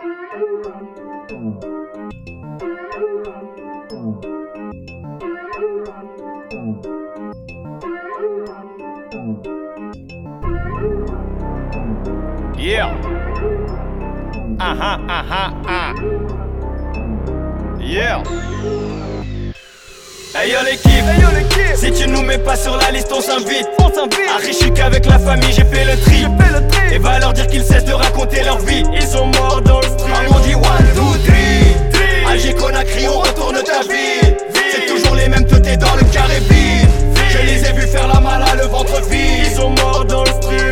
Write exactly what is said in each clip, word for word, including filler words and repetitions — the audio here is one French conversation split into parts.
Yeah. Ah ah ah ah ah. Yeah. Hey yo l'équipe, hey yo l'équipe. Si tu nous mets pas sur la liste, on s'invite. On s'invite. Ah, je suis qu'avec la famille, j'ai fait le tri. J'ai fait le tri. Et va leur dire qu'ils cessent de raconter leur vie. Ils sont morts dans le stream. On dit one, two, three. Alger, Conakry, on retourne ta vie. C'est toujours les mêmes, tout est dans le carré vide. Je les ai vus faire la mala, le ventre vide. Ils sont morts dans le stream.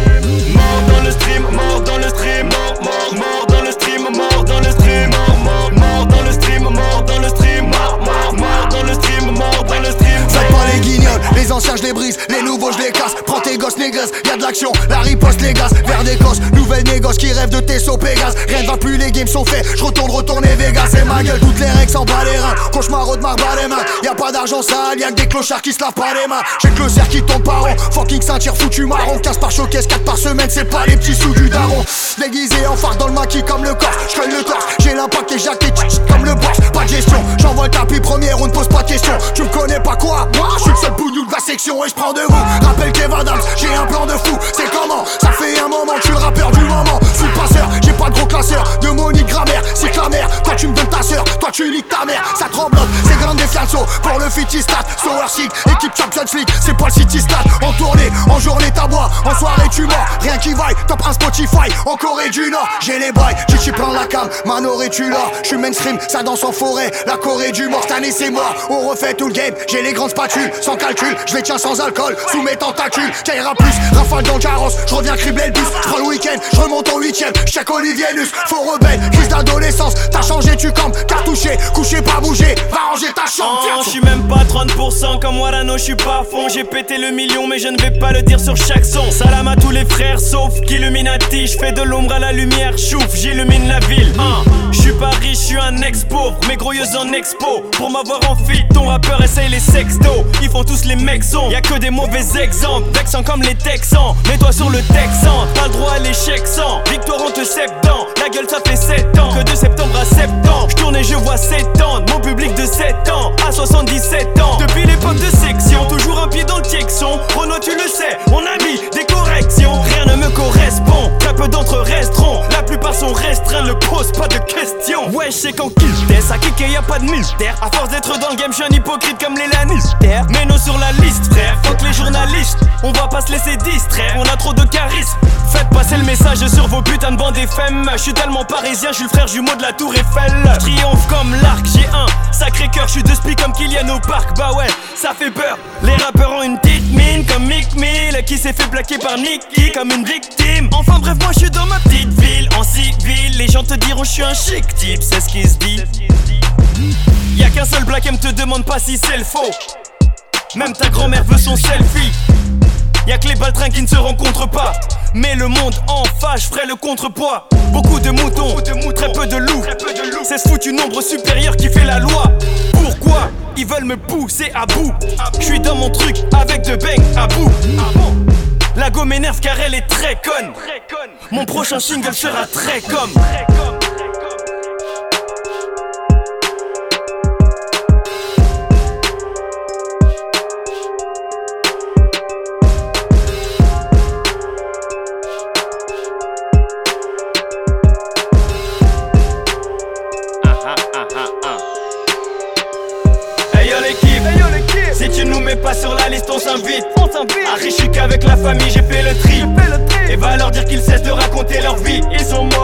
Mort dans le stream, mort dans le stream, mort, mort, mort dans le stream, mort dans le stream, mort, mort, mort dans le stream, mort dans le stream, mort, mort, mort dans le stream, mort dans le stream. Faites pas les guignols, les anciens je les brise, les nouveaux je les casse. Prends tes gosses négresse, y'a de l'action, la riposte les gaz. Vers des gosses, nouvelles négoces qui rêvent de tes sauts Pégase. Rien ne va plus, les games sont faits, je retourne retourner Vegas. C'est ma gueule, toutes les règles s'en bat les reins. Cauchemar de marbre à les mains, y'a pas d'argent sale, y'a que des clochards qui se lavent pas les mains. J'ai que le cerf qui tombe par rond, fucking ceinture foutu marron. quinze par showcase, quatre par semaine, c'est pas les petits sous du daron. Déguisé en phare dans le maquis comme le corps, j'colle le torse, j'ai l'impact et j'active comme le boss. Pas de gestion, j'envoie le tapis premier, on ne pose pas de questions. Tu me connais pas quoi? Moi, je suis le seul bougnou de la section et je prends de vous. Rappelle Kev Adams, j'ai un plan de fou. C'est comment? Ça fait un moment que je suis le rappeur du moment. Sous le passeur, j'ai pas de gros classeur, de mots ni de grammaire, c'est que la mère. Toi tu me donnes ta sœur, toi tu niques ta mère. Ça tremblote, c'est grande défiance pour le Fiti Stat. Sour Sick, équipe Champions League, c'est pas le City Stat. En tournée, en journée t'aboies, en soirée tu mords. Rien qui vaille, top un Spotify, en Corée du Nord. J'ai les bails, j'ai chip plein la cam, Manor et tu l'as. J'suis mainstream, ça danse en forêt, la Corée du Nord. Cette année c'est mort, on refait tout le game. J'ai les grandes spatules, sans calcul, je les tiens sans alcool, sous mes tentacules. Caillera plus, rafale dans le carrosse, j'reviens cribler le bus. J'prends le week-end, j'remonte au huitième, check Olivier Nus. Faux rebelle, crise d'adolescence, t'as changé, tu campes, cartouché, couché, pas bougé, va ranger ta chambre. Oh, j'suis même pas trente pour cent comme Warano, j'suis pas à fond. J'ai pété le million, mais je ne vais pas le dire sur chaque son. Salam à tous les frères, sauf qu'Illuminati. J'fais de l'ombre à la lumière, chouf, j'illumine la ville. Hein. J'suis pas riche, j'suis un ex-pauvre, mais groyeuse en expo. Pour m'avoir en fit, ton rappeur essaye les sextos. Ils font tous les mecs sons, y'a que des mauvais exemples. Vexant comme les Texans, mets-toi sur le Texan. T'as le droit à l'échec sans victoire en te septembre. La gueule ça fait sept ans, que de septembre à septembre. J'tourne et je vois s'étendre, mon public de sept ans à soixante-dix-sept ans. Depuis l'époque de section, toujours un pied dans le Texon. Renaud tu le sais, on a mis des corrections. Rien ne me correspond, très peu d'entre eux resteront. La plupart sont restreints, ne pose pas de questions. Ouais j'sais qu'en kill test, à kicker y'a pas de mystère. À force d'être dans le game, j'suis un hypocrite comme les Lannister. Mais nous sur la liste frère, fuck les journalistes. On va pas se laisser distraire, on a trop de charisme. Faites passer le message sur vos putains de bandes F M. J'suis tellement parisien, j'suis le frère jumeau de la tour Eiffel. J'triomphe comme l'arc, j'ai un sacré cœur. J'suis de spi comme Kylian au parc, bah ouais, ça fait peur. Les rappeurs ont une petite mine comme Mick Mill, qui s'est fait plaquer par Nicky comme une victime. Enfin bref, moi j'suis dans ma petite ville, en civil. Les gens te diront j'suis un chic type, c'est ce qui se dit. Y'a qu'un seul black M, te demande pas si c'est le faux. Même ta grand-mère veut son selfie. Y'a que les baltrins qui ne se rencontrent pas. Mais le monde en face, j'ferai le contrepoids. Beaucoup de moutons, très peu de loups. C'est ce foutu nombre supérieur qui fait la loi. Pourquoi ils veulent me pousser à bout? J'suis dans mon truc avec de bang à bout. La go m'énerve car elle est très conne. Mon prochain single sera très comme. Si tu nous mets pas sur la liste, on s'invite. On s'invite. Ah, je suis qu'avec la famille, j'ai fait le tri. Et va leur dire qu'ils cessent de raconter leur vie. Ils sont morts.